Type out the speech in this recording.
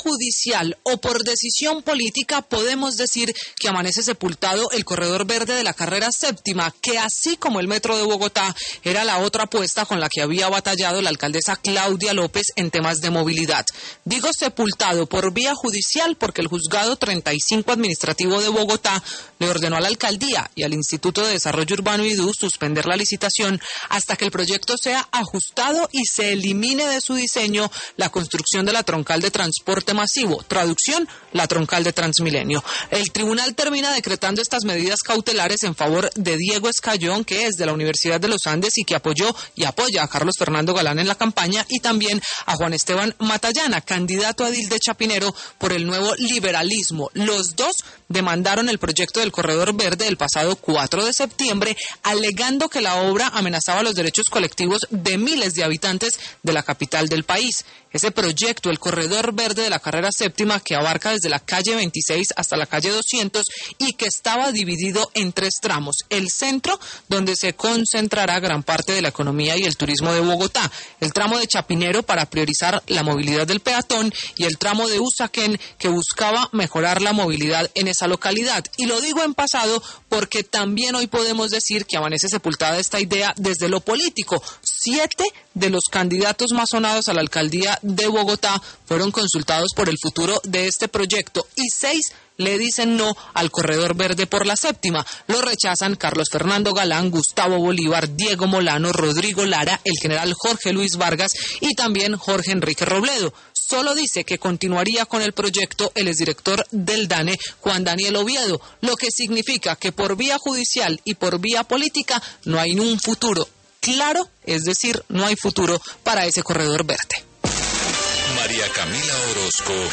judicial o por decisión política podemos decir que amanece sepultado el corredor verde de la carrera séptima, que así como el metro de Bogotá era la otra apuesta con la que había batallado la alcaldesa Claudia López en temas de movilidad. Digo sepultado por vía judicial porque el juzgado 35 administrativo de Bogotá le ordenó a la alcaldía y al Instituto de Desarrollo Urbano IDU suspender la licitación hasta que el proyecto sea ajustado y se elimine de su diseño la construcción de la troncal de transporte masivo, traducción, la troncal de Transmilenio. El tribunal termina decretando estas medidas cautelares en favor de Diego Escayón, que es de la Universidad de los Andes y que apoyó y apoya a Carlos Fernando Galán en la campaña, y también a Juan Esteban Matallana, candidato a edil de Chapinero por el Nuevo Liberalismo. Los dos demandaron el proyecto del corredor verde el pasado 4 de septiembre, alegando que la obra amenazaba los derechos colectivos de miles de habitantes de la capital del país. Ese proyecto, el corredor verde de la carrera séptima, que abarca desde la calle 26 hasta la calle 200 y que estaba dividido en 3 tramos. El centro, donde se concentrará gran parte de la economía y el turismo de Bogotá. El tramo de Chapinero para priorizar la movilidad del peatón y el tramo de Usaquén, que buscaba mejorar la movilidad en esa localidad. Y lo digo en pasado porque también hoy podemos decir que amanece sepultada esta idea desde lo político. 7 de los candidatos más sonados a la alcaldía de Bogotá fueron consultados por el futuro de este proyecto y 6 le dicen no al corredor verde por la séptima. Lo rechazan Carlos Fernando Galán, Gustavo Bolívar, Diego Molano, Rodrigo Lara, el general Jorge Luis Vargas y también Jorge Enrique Robledo. Solo dice que continuaría con el proyecto el exdirector del DANE, Juan Daniel Oviedo, lo que significa que por vía judicial y por vía política no hay un futuro claro, es decir, no hay futuro para ese corredor verde. María Camila Orozco